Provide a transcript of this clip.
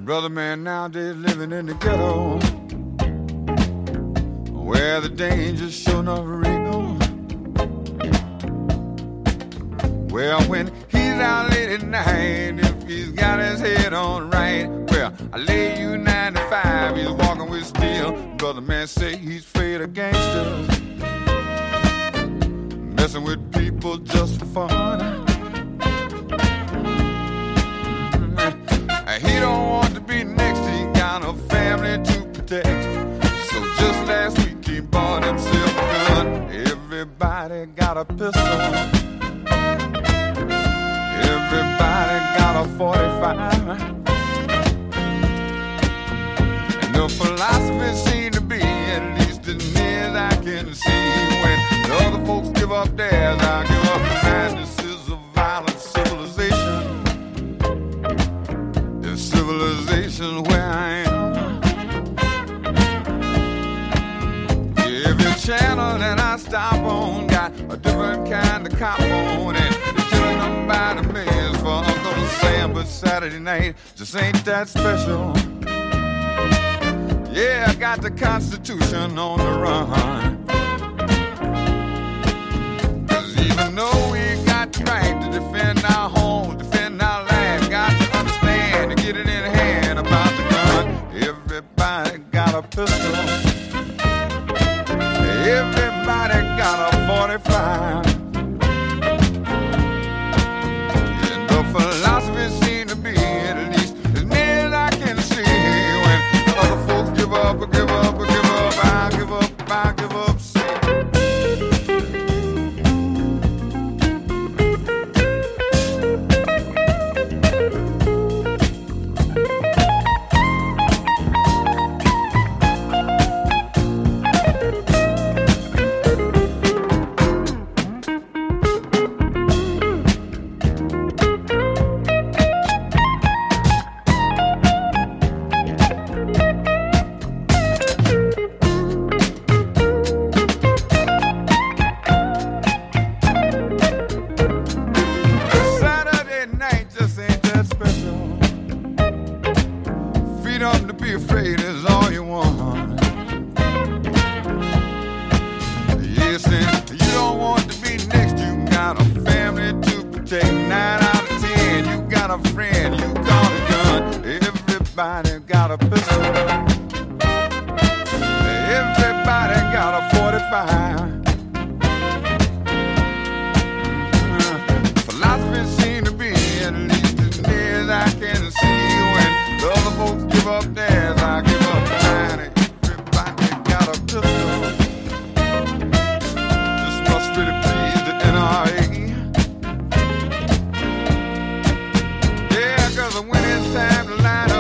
Brother man nowadays living in the ghetto, where the danger's sure enough real. Well, when he's out late at night, if he's got his head on right, well, I lay you 95, he's walking with steel. Brother man say he's afraid of gangsters, messing with people just for fun. He don't want to be next, he got a family to protect. So just last week he bought himself a gun. Everybody got a pistol, everybody got a 45. And the philosophy seems to be, at least as near as I can see, when the other folks give up theirs, I give up mine. This is a violent civilization, civilization where I am. Every channel that I stop on got a different kind of cop on, and they're killing them by the millions for Uncle Sam. But Saturday night just ain't that special. Yeah, I got the Constitution on the run. 'Cause even though we got the right to defend our home, defend our land, got to understand to get it in hand about the gun. Everybody got a pistol, everybody got a 45. And the philosophy seems to be, at least as near as I can see, when other folks give up, give up, give up, I give up, I give up. Freedom to be afraid is all you want. Yes, and you don't want to be next. You got a family to protect. 9 out of 10, you got a friend, you got a gun. Everybody got a pistol, everybody got a 45. Philosophy seems to be, at least as near as I can see, when the other folks give up theirs, I give up mine. Everybody got a pistol. This must really please the NRA. Yeah, 'cause when it's time to line